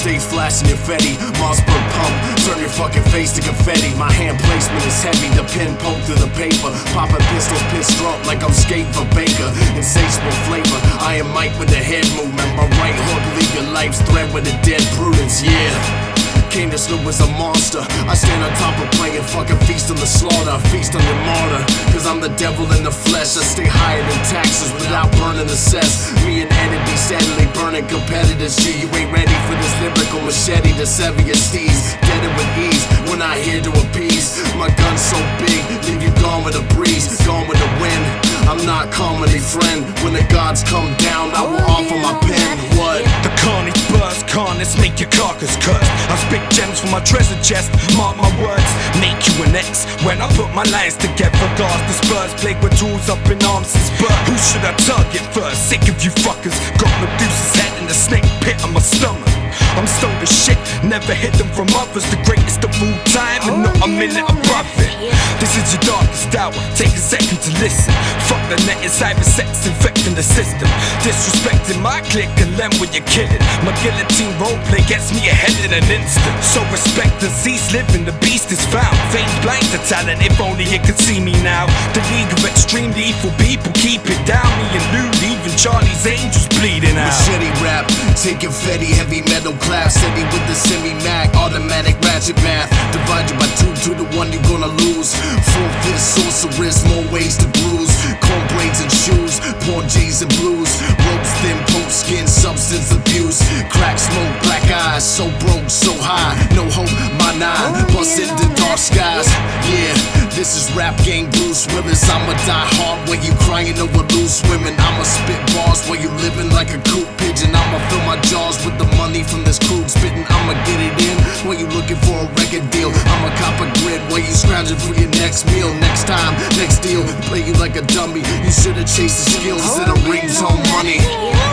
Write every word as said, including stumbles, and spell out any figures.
stay flashing confetti. Mossberg pump, turn your fucking face to confetti. My hand placement is heavy, the pen poked through the paper. Popping pistols, pissed drunk like I'm skating for Baker. Insatiable flavor, I am Mike with the head movement. My right hook leave your life's thread with a dead prudence, yeah. King the Snoop is a monster. I stand on top of playing fucking feast on the slaughter. Feast on your martyr, cause I'm the devil in the flesh. I stay higher than taxes without burning the cess. Me and Eddie be steadily burning competitors. G, you ain't ready for this lyrical machete to sever your steeds. Dead it with ease, we're not here to appease. My gun's so big, leave you gone with a breeze. Gone with the wind, I'm not comedy friend. When the gods come down, I will offer my pen. What? The carnage burst, carnage make your carcass cursed. I spit gems from my treasure chest, mark my words, make you an X. When I put my lines together, guards dispersed, plague with tools up in arms since birth. Who should I target first? Sick of you fuckers. Got Medusa's head in the snake pit of my stomach. I'm stoned as shit, never hidden from others. The greatest of all time and not a minute above it. This is your darkest hour, take a second to listen. Fuck the net, it's cyber sex infecting the system. Disrespecting my clique and lend when you're kidding. My guillotine roleplay gets me ahead in an instant. So respect and cease living, the beast is found. Fame blind to talent, if only you could see me now. The league of extreme lethal people keep it down. Me and Lou, even Charlie's Angels bleeding out. Machete rap, take confetti, heavy metal clap. Steady with the semi-mag, automatic ratchet math. Divide you by two, two to one, you're gonna lose. Full fist, sorceress, more ways to bruise. Corn braids and shoes, poor J's and blues. Ropes thin, poke skin, substance abuse. Crack smoke, black eyes, so broke, so high. No hope, my nine, bust into dark skies. Yeah, this is rap game Bruce Willis. I'ma die hard when you crying over loose women. I'ma spit bars while you living like a coop pigeon. I'ma fill my jaws with the money from this crude spitting. I'ma get it in when you looking for a record deal. I'ma cop a grid while you scrounging for your next meal. Next time, next deal, play you like a dummy. You should've chased the skills instead of rings on money.